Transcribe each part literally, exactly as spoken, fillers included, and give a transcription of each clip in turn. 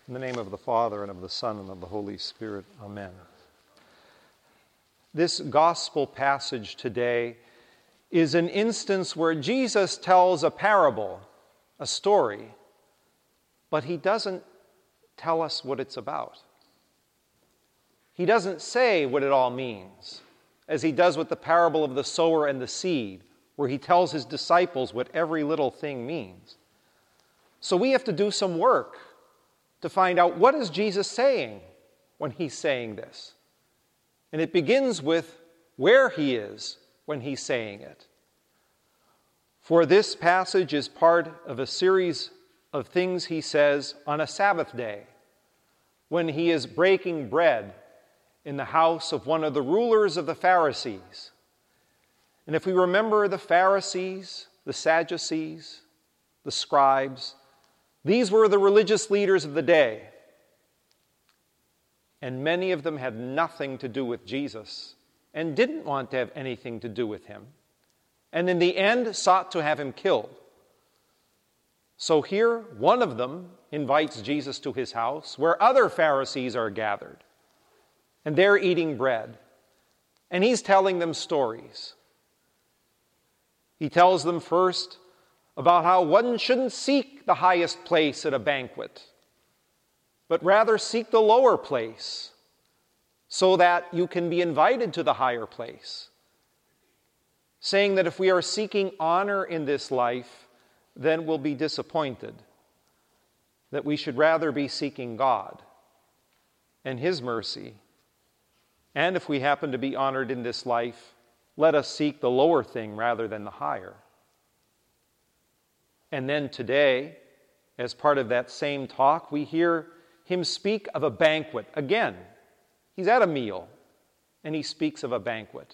In the name of the Father, and of the Son, and of the Holy Spirit. Amen. This gospel passage today is an instance where Jesus tells a parable, a story, but he doesn't tell us what it's about. He doesn't say what it all means, as he does with the parable of the sower and the seed, where he tells his disciples what every little thing means. So we have to do some work to find out, what is Jesus saying when he's saying this? And it begins with where he is when he's saying it. For this passage is part of a series of things he says on a Sabbath day, when he is breaking bread in the house of one of the rulers of the Pharisees. And if we remember the Pharisees, the Sadducees, the scribes, these were the religious leaders of the day. And many of them had nothing to do with Jesus and didn't want to have anything to do with him. And in the end, sought to have him killed. So here, one of them invites Jesus to his house, where other Pharisees are gathered. And they're eating bread. And he's telling them stories. He tells them first about how one shouldn't seek the highest place at a banquet, but rather seek the lower place, so that you can be invited to the higher place. Saying that if we are seeking honor in this life, then we'll be disappointed. That we should rather be seeking God and his mercy. And if we happen to be honored in this life, let us seek the lower thing rather than the higher. And then today, as part of that same talk, we hear him speak of a banquet. Again, he's at a meal, and he speaks of a banquet.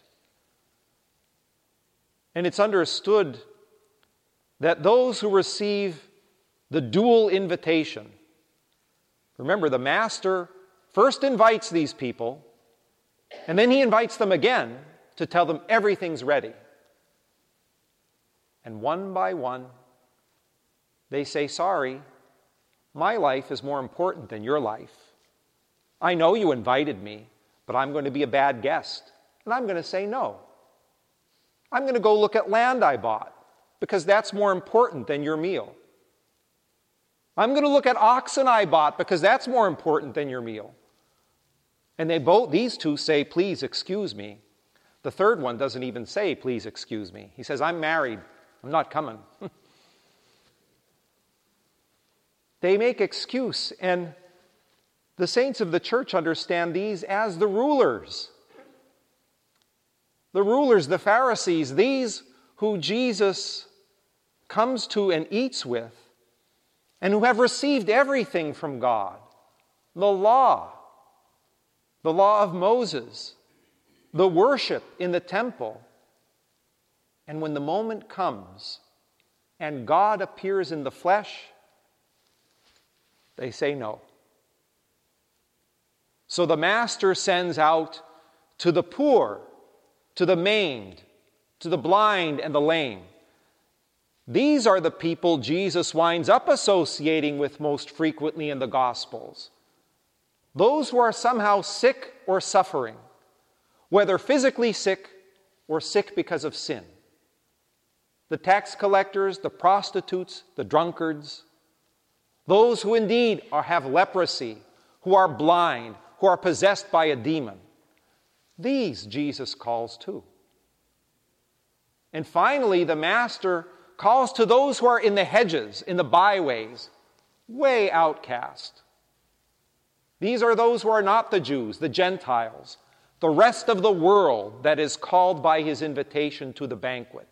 And it's understood that those who receive the dual invitation, remember, the master first invites these people, and then he invites them again to tell them everything's ready. And one by one, they say, sorry, my life is more important than your life. I know you invited me, but I'm going to be a bad guest, and I'm going to say no. I'm going to go look at land I bought, because that's more important than your meal. I'm going to look at oxen I bought, because that's more important than your meal. And they both, these two say, please excuse me. The third one doesn't even say, please excuse me. He says, I'm married. I'm not coming. They make excuse, and the saints of the church understand these as the rulers. The rulers, the Pharisees, these who Jesus comes to and eats with, and who have received everything from God. The law, the law of Moses, the worship in the temple. And when the moment comes and God appears in the flesh, they say no. So the master sends out to the poor, to the maimed, to the blind and the lame. These are the people Jesus winds up associating with most frequently in the Gospels. Those who are somehow sick or suffering, whether physically sick or sick because of sin. The tax collectors, the prostitutes, the drunkards, those who indeed are, have leprosy, who are blind, who are possessed by a demon. These Jesus calls too. And finally, the master calls to those who are in the hedges, in the byways, way outcast. These are those who are not the Jews, the Gentiles, the rest of the world that is called by his invitation to the banquet.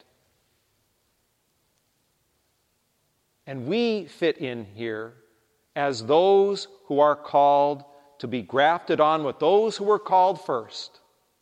And we fit in here as those who are called to be grafted on with those who were called first.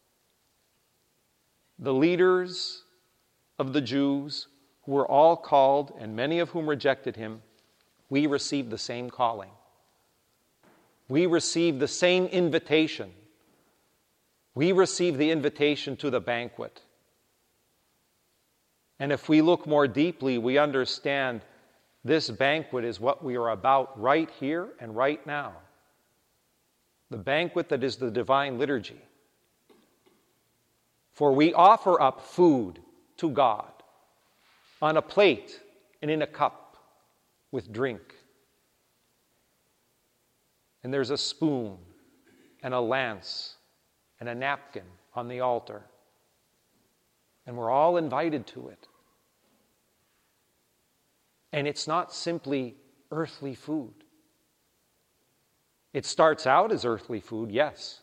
The leaders of the Jews, who were all called, and many of whom rejected him, we received the same calling. We received the same invitation. We received the invitation to the banquet. And if we look more deeply, we understand This banquet is what we are about right here and right now. The banquet that is the divine liturgy. For we offer up food to God on a plate and in a cup with drink. And there's a spoon and a lance and a napkin on the altar. And we're all invited to it. And it's not simply earthly food. It starts out as earthly food, yes.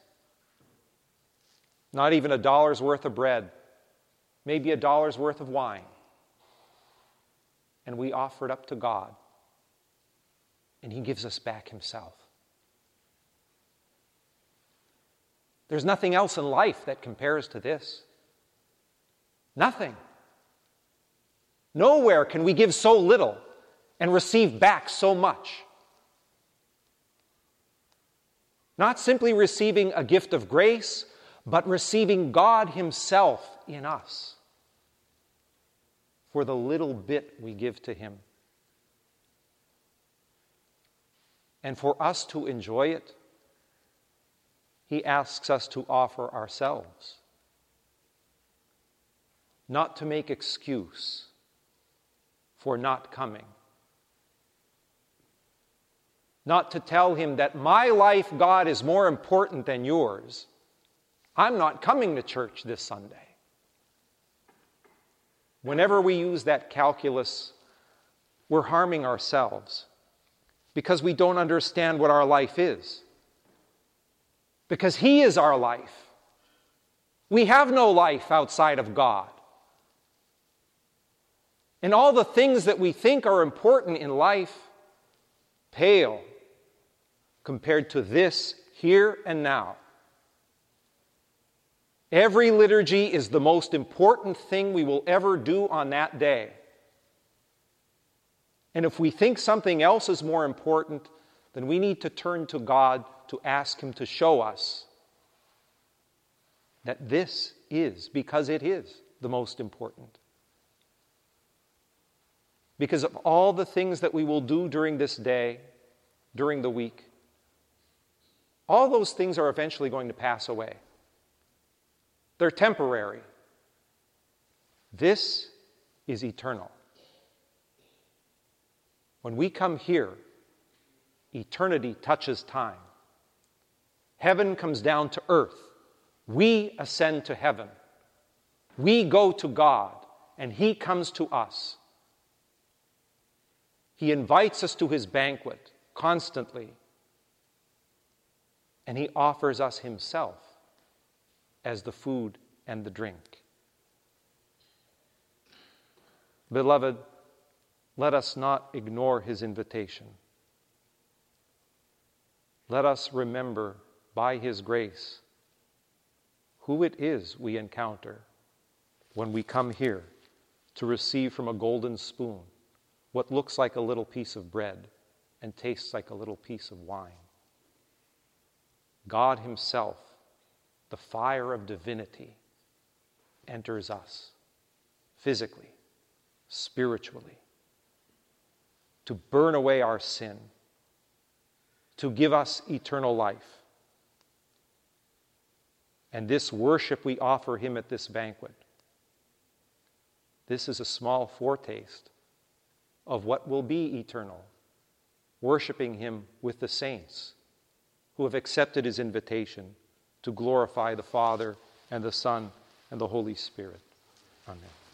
Not even a dollar's worth of bread, maybe a dollar's worth of wine. And we offer it up to God. And He gives us back Himself. There's nothing else in life that compares to this. Nothing. Nowhere can we give so little and receive back so much. Not simply receiving a gift of grace, but receiving God Himself in us for the little bit we give to Him. And for us to enjoy it, He asks us to offer ourselves. Not to make excuse for not coming. Not to tell Him that my life, God, is more important than yours. I'm not coming to church this Sunday. Whenever we use that calculus, we're harming ourselves because we don't understand what our life is. Because He is our life. We have no life outside of God. And all the things that we think are important in life pale compared to this here and now. Every liturgy is the most important thing we will ever do on that day. And if we think something else is more important, then we need to turn to God to ask Him to show us that this is, because it is, the most important. Because of all the things that we will do during this day, during the week, all those things are eventually going to pass away. They're temporary. This is eternal. When we come here, eternity touches time. Heaven comes down to earth. We ascend to heaven. We go to God, and He comes to us. He invites us to His banquet constantly, and He offers us Himself as the food and the drink. Beloved, let us not ignore His invitation. Let us remember, by His grace, who it is we encounter when we come here to receive from a golden spoon what looks like a little piece of bread and tastes like a little piece of wine. God Himself, the fire of divinity, enters us physically, spiritually, to burn away our sin, to give us eternal life. And this worship we offer Him at this banquet, this is a small foretaste of what will be eternal, worshiping Him with the saints who have accepted His invitation to glorify the Father and the Son and the Holy Spirit. Amen.